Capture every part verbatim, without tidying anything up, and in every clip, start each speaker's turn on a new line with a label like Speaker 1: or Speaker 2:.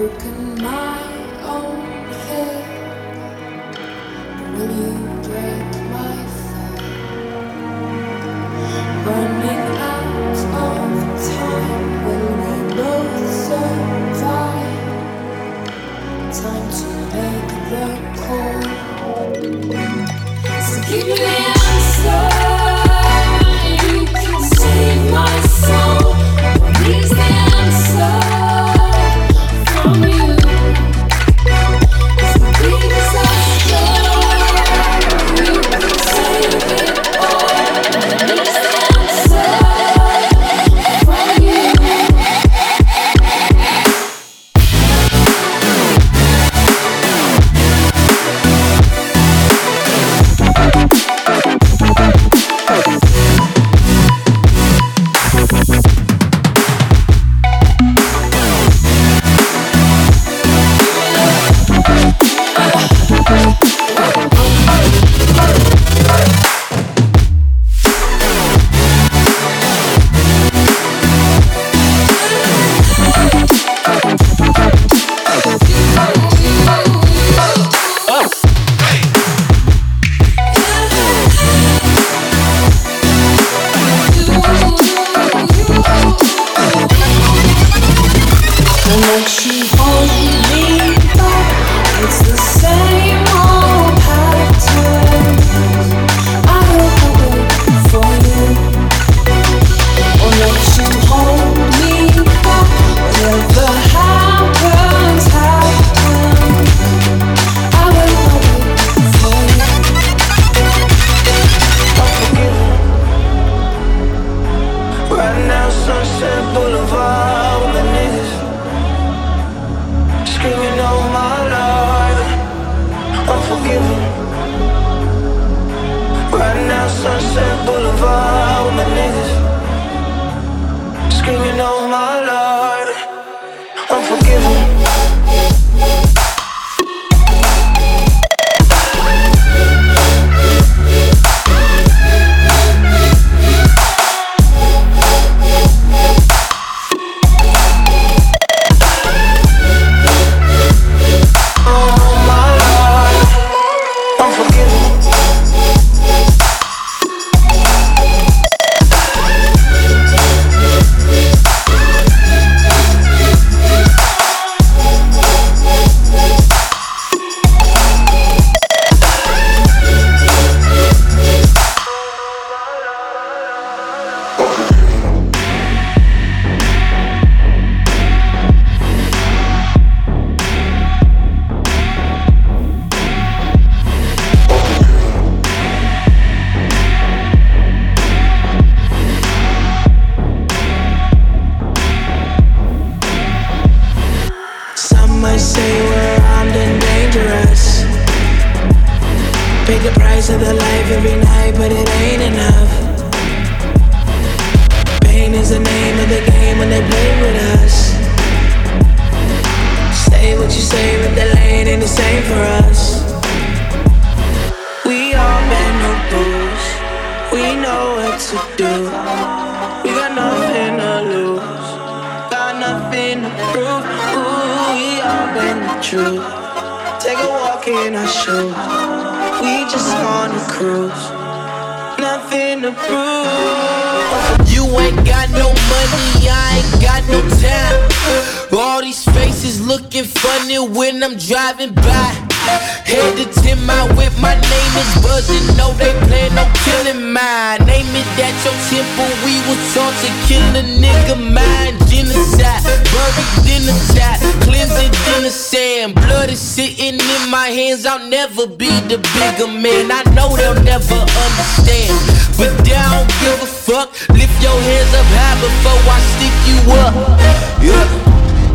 Speaker 1: Driving by, headed to my whip, my name is buzzing. No, they plan no killing mine. Name it at your temple, we was taught to kill a nigga mind. Genocide, buried in the tap, cleansing in the sand. Blood is sitting in my hands, I'll never be the bigger man. I know they'll never understand, but they don't give a fuck. Lift your hands up high before I stick you up. Yeah.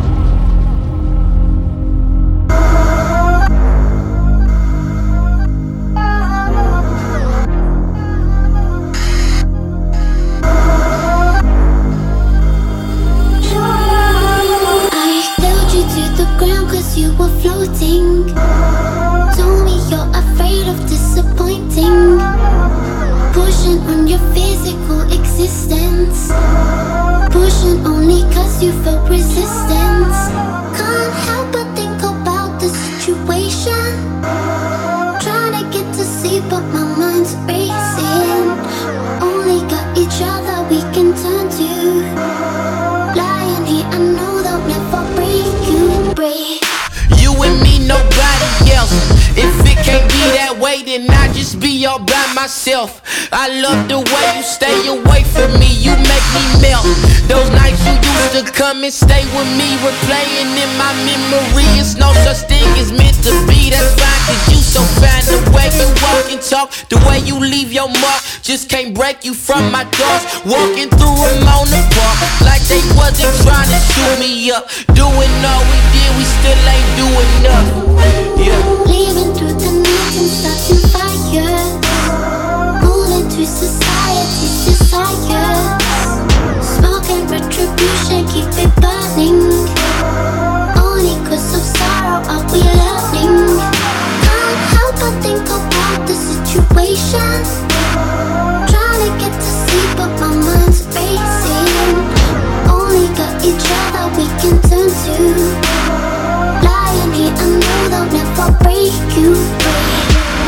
Speaker 2: You were floating. Told me you're afraid of disappointing. Pushing on your physical existence. Pushing only cause you felt resistance. Can't help
Speaker 1: and I just be all by myself. I love the way you stay away from me, you make me melt. Those nights you used to come and stay with me, replaying in my memory. It's no such thing as meant to be, that's fine, cause you so fine. The way you walk and talk, the way you leave your mark, just can't break you from my thoughts. Walking through them on the park, like they wasn't trying to shoot me up. Doing all we did, we still ain't doing nothing. Yeah.
Speaker 2: Leaving through the night and starting fire. Moving to society's desire. Smoking retribution, keep it burning. Only cause of sorrow are we learning. Can't help but think about the situation. Trying to get to sleep but my mind's racing. Only got each other we can turn to. Lying here, I know they'll never break you free.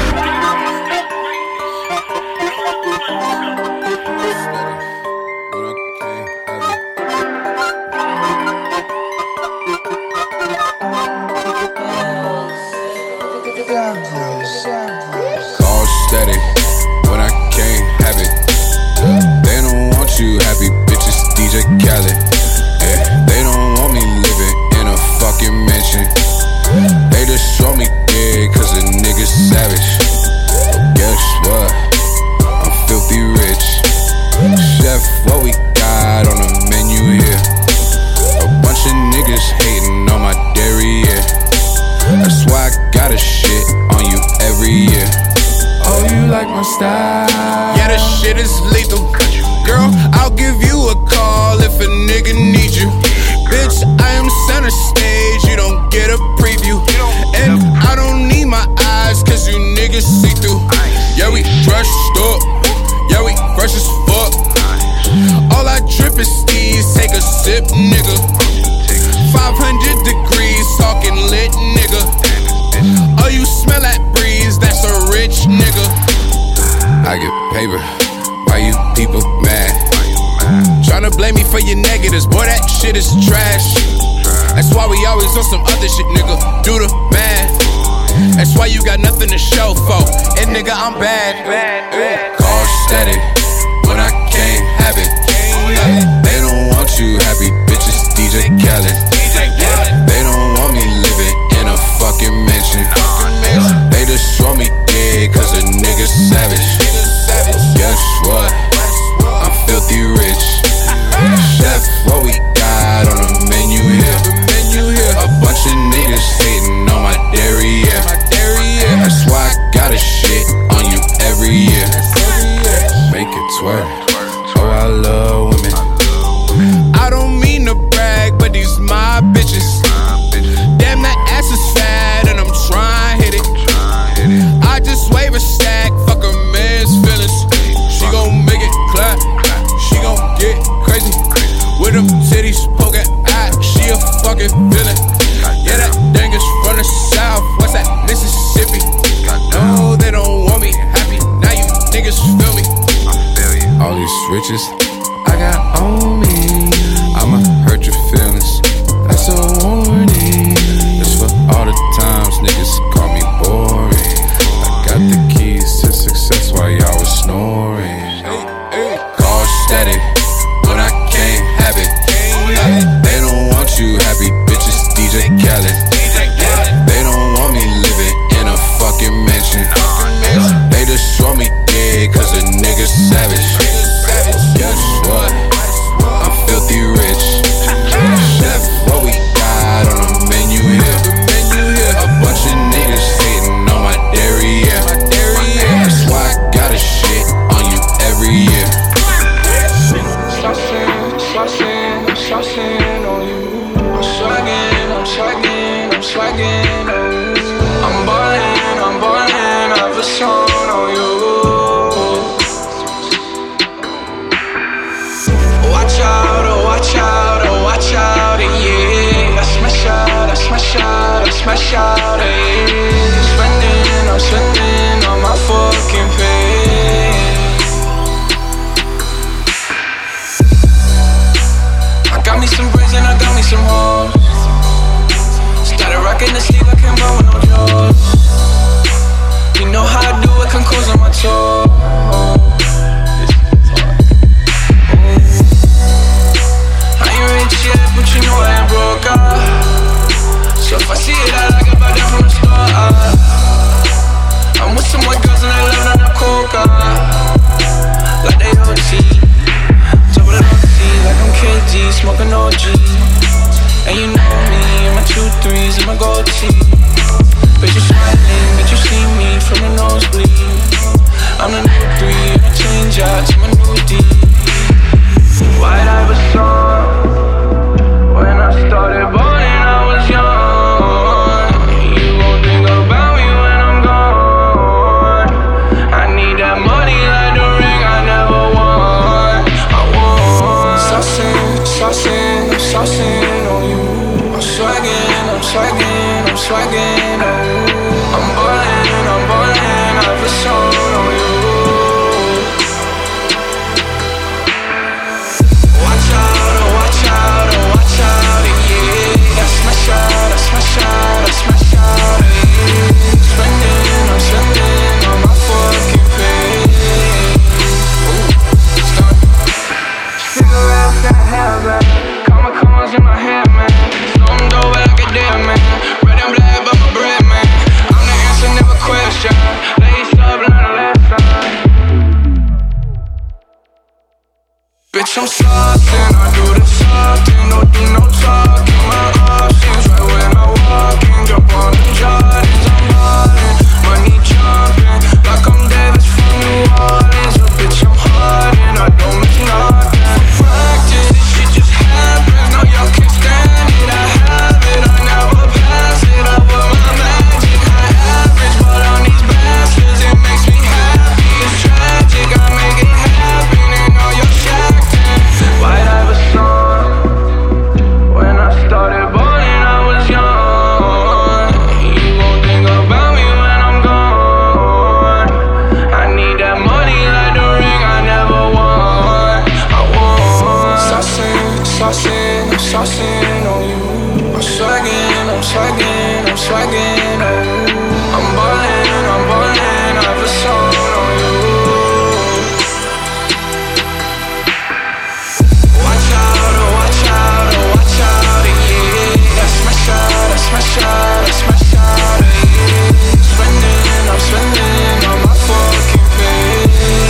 Speaker 3: All steady when I can't have it. They don't want you happy, bitches. D J Khaled. Yeah, they don't want me living in a fucking mansion. They just show me dead cause a nigga savage. But guess what? I'm filthy rich. Chef, what we got on the menu here? A bunch of niggas hating on my dairy, yeah. That's why I got a shit on you every year. Oh, you like my style? Yeah, the shit is lethal. Girl, I'll give you a call if a nigga needs you. Bitch, I am center stage, you don't get a preview. And I don't need my eyes, cause you niggas see through. Yeah, we dressed up, yeah, we fresh as fuck. All I drip is steez, take a sip, nigga. five hundred degrees, talking lit, nigga. Oh, you smell that breeze, that's a rich nigga. I get paper, why you people mad? Tryna blame me for your negatives, boy, that shit is trash. That's why we always on some other shit, nigga. Do the math. That's why you got nothing to show for. And nigga, I'm bad. Call steady when I can't have it. They don't want you happy, bitches. D J Khaled. They don't want me living in a fucking mansion. They just show me dead cause a nigga savage. Guess what? I'm filthy rich. Chef, what we got on the menu here? A bunch of niggas hating on my dairy, yeah. That's why I got a shit on you every year. Make it twerk. Oh, I love women. I don't mean to brag, but these my bitches. Damn, that ass is fat and I'm trying to hit it. I just wave a stack, fuck a man's feelings. She gon' make it clap, she gon' get crazy. With them titties poking out, she a fucking villain. Yeah, that dang is from the south, what's that, Mississippi? No, they don't want me happy, now you niggas feel me. All these riches I got on me, I'ma hurt your feelings, that's a warning. That's for all the times niggas call me boring. I got the keys to success while y'all was snoring. Call steady when I can't have it. They don't want you happy, bitches. D J Khaled. They don't want me living in a fucking mansion. They just show me dead cause a nigga savage. Guess what? I'm filthy rich. Chef, what we got on the menu here? A bunch of niggas hating on my dairy, yeah. That's why I got a shit on you every year.
Speaker 4: Saucing, saucing, saucing on you. I'm swaggin', I'm swaggin', I'm swaggin' on you. I'm ballin', I'm ballin', I have a song on you. Watch out, oh watch out, oh watch out, yeah. I smash out, I smash out, I smash out, yeah. I'm spending, I'm spending on my fucking pay. I got me some braids and I got me some hoes. Started rocking the sleeve, I can't buy with no jaws. You know how I do soul. I ain't rich yet, but you know I ain't broke up. So if I see it, I like it by them from the start. I'm with some white girls and they love on the coca, like they O T. Double O T, like I'm K D, smoking O G. And you know me, and my two threes and my gold tee. Bitch, you smiling, bitch, you see me from the nosebleed. I'm the new three, and I change out to my new D. White Iver song. When I started balling, I was young. You gon' think about me when I'm gone. I need that money like the ring I never won. I won. Saucin', saucin', I'm saucin' on you. I'm swaggin', I'm swaggin', I'm swaggin' on you. I'm ballin', I'm ballin', I've a song on you. Watch out, oh watch out, oh watch out, yeah. I smash out, I smash out, I smash out, yeah. Spendin', I'm spendin' on my fucking pay. Ooh, start. Cigarettes and hair, man. Comma, commas in my head, man. Some dope like a dead man. Red and black, but my bread, man. I'm the answer, never question. Lace up, learn a lesson. Bitch, I'm saucin', I do the saucin', don't do no talking. My options right when I walk in, jump on the Jordans, I'm ballin', money jumpin', like I'm Davis from New Orleans. But bitch, I'm hardin', I don't miss nothing. For practice, this shit just happens, no y'all can't stand it. I have it, I never pass it, I put my magic high average, but on these bastards, it makes me happy. It's tragic, I make it happen, and all your shacked in. White Iver song. When I started balling, I was young. You gon' think about me when I'm gone. I need that money like the ring I never won. I won. Saucin', saucin', I'm saucin' on you. I'm swaggin', I'm swaggin', I'm swaggin' on you. I'm ballin', I'm ballin', I've a song on you. Watch out, oh watch out, oh watch out, yeah. I smash out, I smash out, I smash out, yeah. Spendin', I'm spendin' on my fucking pay.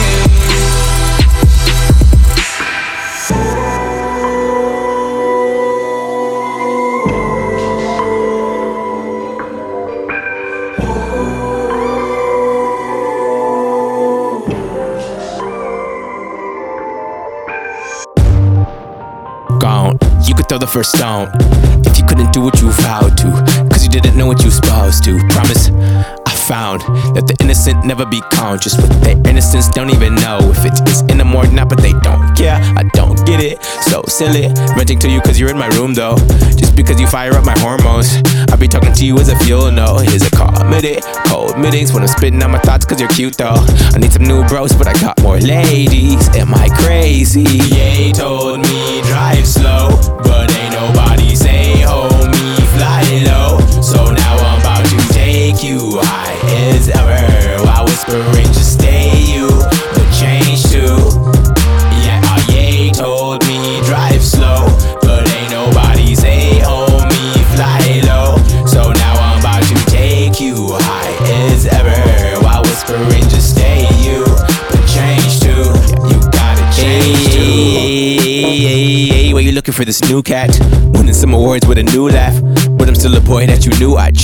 Speaker 5: Gone. You could throw the first stone if you couldn't do what you vowed to, cause you didn't know what you supposed to. Promise, I found that the innocent never be conscious with their innocence, don't even know if it is in them or not, but they don't care. I don't get it, so silly. Venting to you cause you're in my room though, just because you fire up my hormones. I be talking to you as if you'll know. Here's a comedy, cold meetings when I'm spitting out my thoughts cause you're cute though. I need some new bros but I got more ladies. Am I crazy? Ye told me drive slow, but ain't nobody say homie fly low. So now I'm about to take you high as ever, while whispering just stay you, but change too. Yeah, uh, Ye told me drive slow, but ain't nobody say homie fly low. So now I'm about to take you high as ever, while whispering just stay you, but change too. You gotta change too. Hey, hey, hey, where you looking for this new cat? Winning some awards with a new laugh, but I'm still a boy that you knew I'd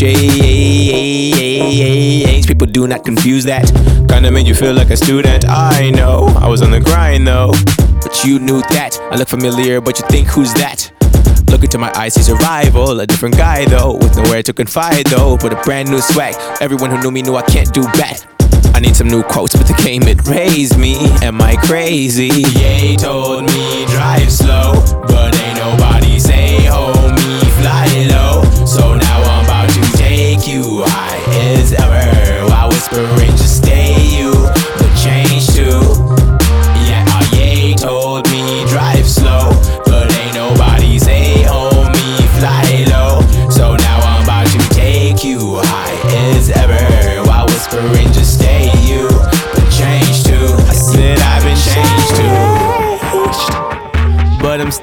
Speaker 5: change. People do not confuse that. Kinda made you feel like a student. I know, I was on the grind though, but you knew that. I look familiar, but you think who's that? Look into my eyes, he's a rival, a different guy though, with nowhere to confide though, but a brand new swag. Everyone who knew me knew I can't do bad. I need some new quotes, but the game it raised me. Am I crazy? Ye told me drive slow, but ain't nobody say homie fly low. So now I'm about to take you high as ever, while whispering just stay you, but change too. Yeah, uh, Ye told me drive slow, but ain't nobody say homie fly low. So now I'm about to take you high as ever, while whispering just stay you, but change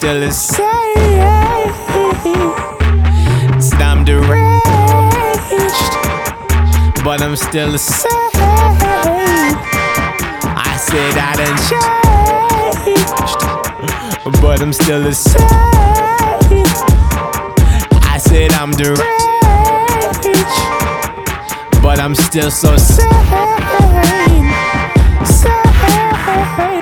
Speaker 5: still the same. Said I'm deranged, but I'm still the same. I said I done changed, but I'm still the same. I said I'm deranged, but I'm still so sane. Sane.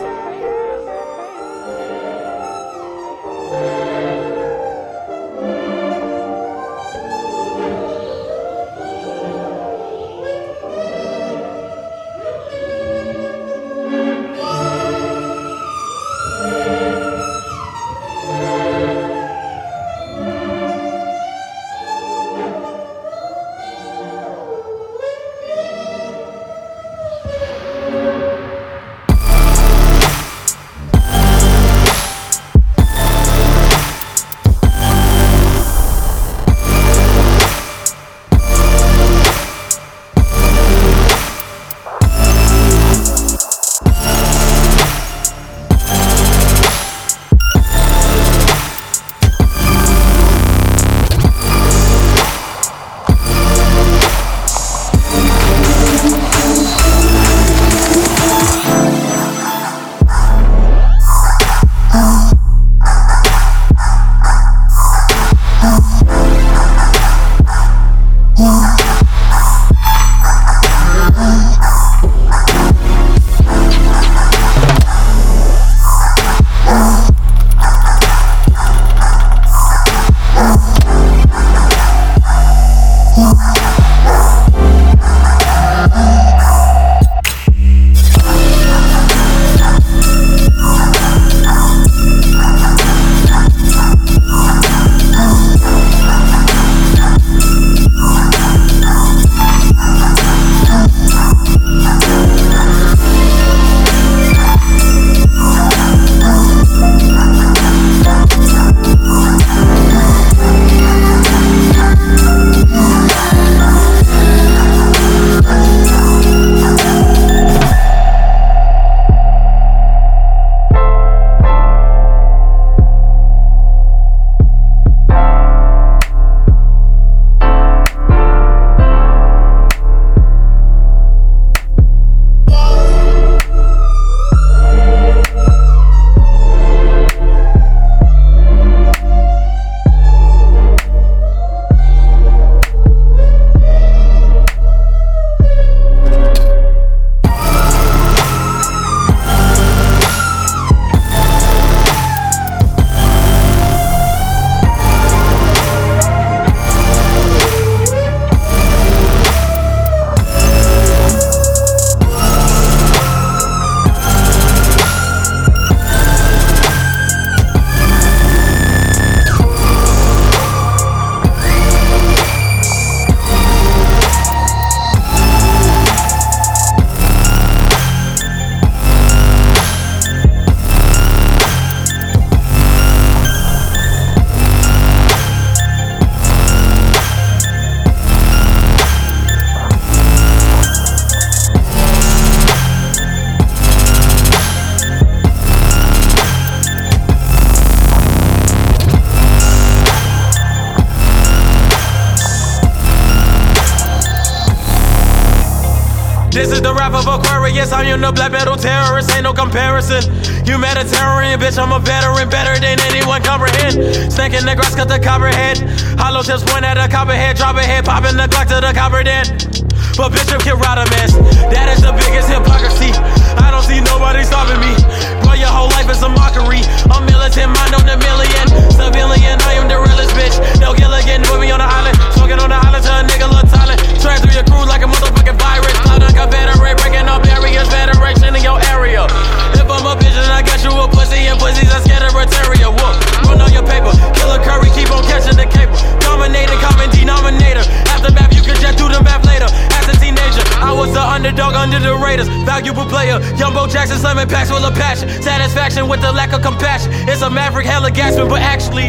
Speaker 6: This is the rap of Aquarius, I'm the black metal terrorist, ain't no comparison. Humanitarian, bitch, I'm a veteran, better than anyone comprehend. Snake in the grass, cut the copperhead. Hollow tips point at a copperhead, drop a head, popping the Glock to the copper den. But bitch, I'm Kid Rodimus, that is the biggest hypocrisy. I don't see nobody stopping me. Bro, your whole life is a mockery. I'm militant, mind on the million. Civilian, I am the realest bitch. No Gilligan, put me on the island. Smoking on the island till a nigga look silent. Track through your crew like a motherfucking virus. Cloud and Confederate, breaking up barriers. Federation in your area. If I'm a bitch, then I got you a pussy. And pussies are scared of Retaria. Whoop, run on your paper. Killer Curry, keep on catching the cable. Dominator, common denominator. Aftermath, you can jet through the map later. As a teenager, I was the underdog under the Raiders. Valuable player, Jumbo Jackson, slamming packs full of passion. Satisfaction with the lack of compassion. It's a maverick, hella gasping, but actually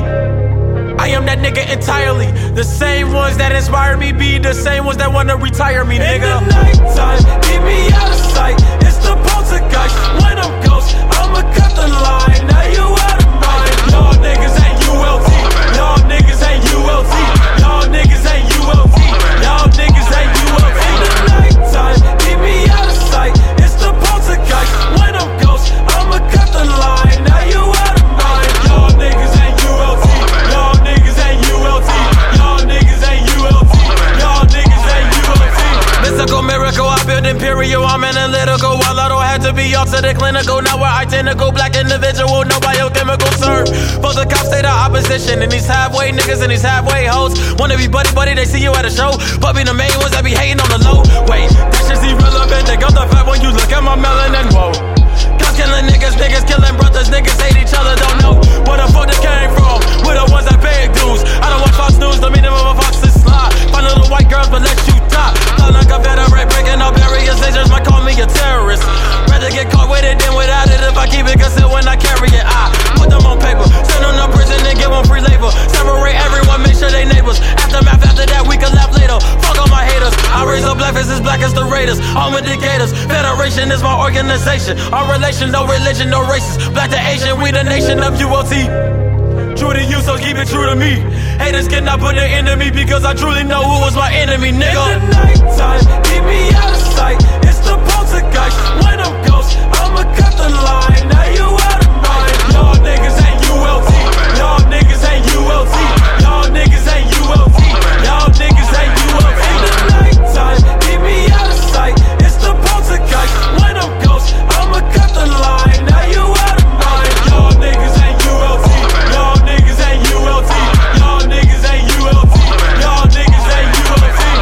Speaker 6: I am that nigga entirely. The same ones that inspire me be the same ones that wanna retire me, nigga. In the nighttime, keep me out of sight. It's the poltergeist. When I'm ghost, I'ma cut the line. Now you out of mind. Y'all niggas ain't U L T. Y'all niggas ain't U L T. Y'all niggas ain't U L T. Y'all niggas ain't U L T. In the nighttime, keep me out of sight. It's the poltergeist. When I'm ghost, I'ma cut the line. Now you out of mind. Y'all niggas ain't U L T. Y'all niggas ain't U L T. Y'all niggas ain't U L T. Y'all niggas ain't U L T. Mystical miracle, I build imperial. I'm analytical. While I don't have to be off to the clinical. Now we're identical. Black individual, no biochemical serve. Both the cops say the opposition. And these halfway niggas and these halfway hoes wanna be buddy buddy, they see you at a show. But be the main ones that be hating on the low. Wait, that shit's irrelevant. They got the fact when you look at my melanin. Whoa. Cops killing niggas, niggas killing brothers, niggas hate each other, don't know where the fuck they came from. We're the ones that pay dues. I don't watch Fox News, the meaning of a fox is slide. Find little white girls, but let you die. Not like a veteran, breaking up barriers, they just might call me a terrorist. Rather get caught with it than without it. If I keep it concealed when I carry it, I put them on paper, send them to prison and give them free labor. Separate everyone, make sure they neighbors. Aftermath, after that, we can laugh later. Fuck all my haters. I raise up black faces, black as the Raiders. All indicators. Federation is my organization. Our relation, no religion, no races. Black to Asian, we the nation of U L T. True to you, so keep it true to me. Haters cannot put an end to me because I truly know who was my enemy, nigga. In the nighttime, keep me out of sight. It's the poltergeist. When I'm ghost, I'ma cut the line. Now you out of mind. Y'all niggas ain't U L T. Y'all niggas ain't U L T. Y'all niggas ain't U L T. Y'all niggas ain't U L T. In the nighttime, keep me out of sight. It's the poltergeist. When I'm ghost, I'ma cut the line. Now you out of mind. Y'all niggas ain't U L T. Y'all niggas ain't U L T. Y'all niggas ain't U L T. Y'all niggas ain't U L T.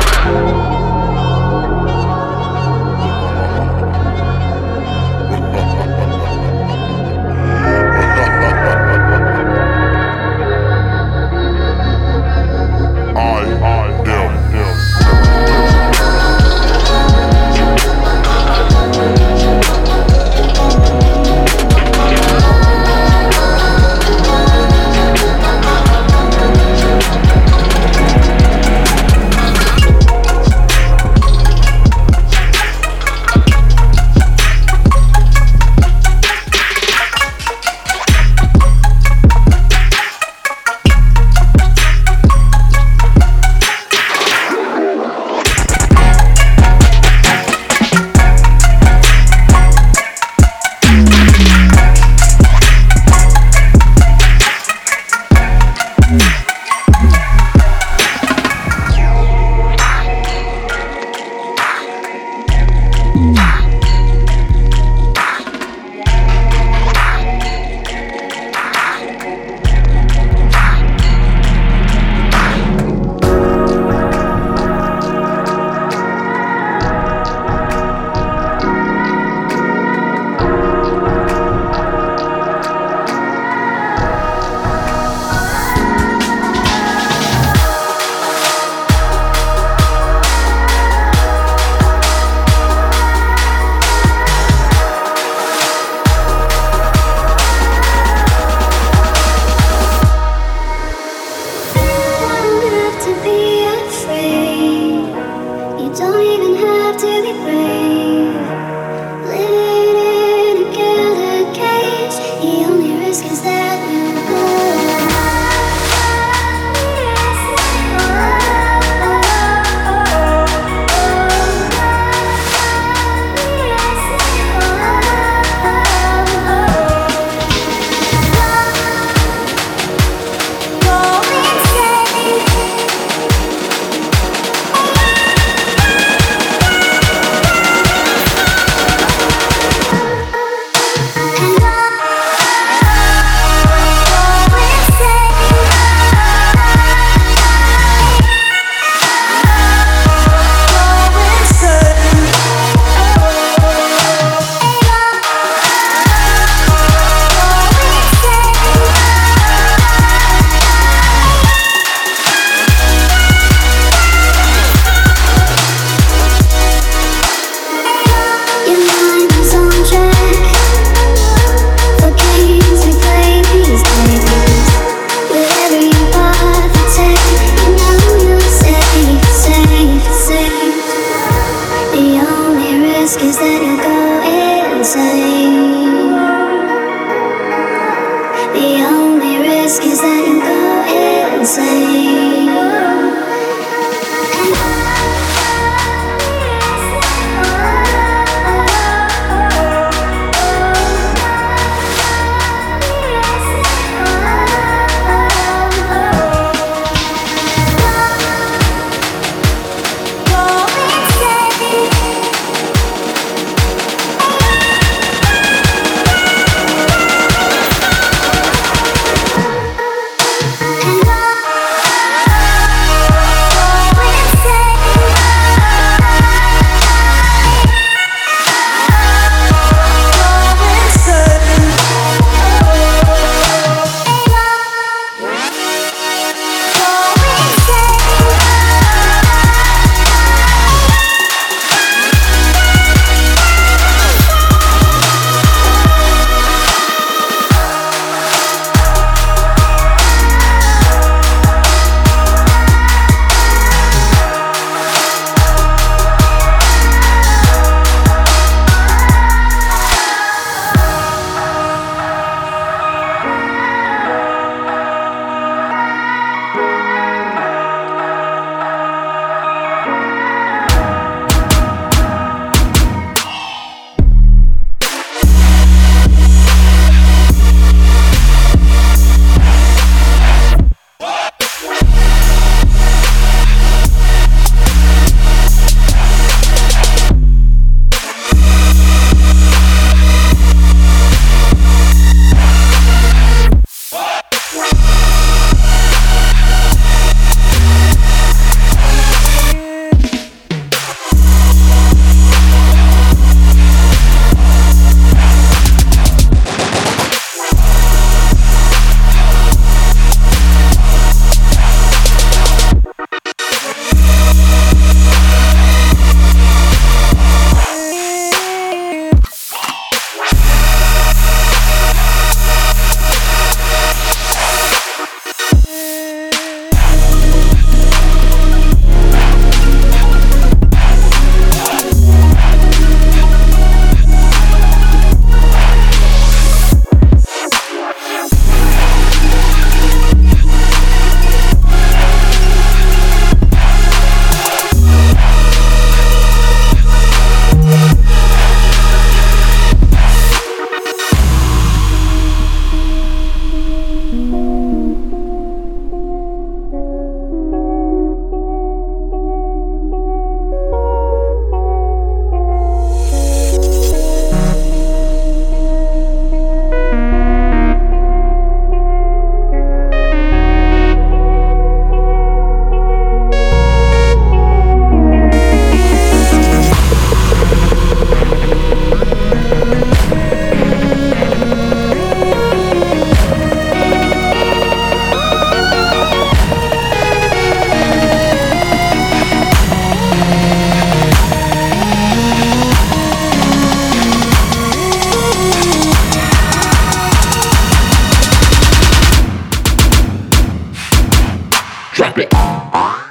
Speaker 7: Drop it.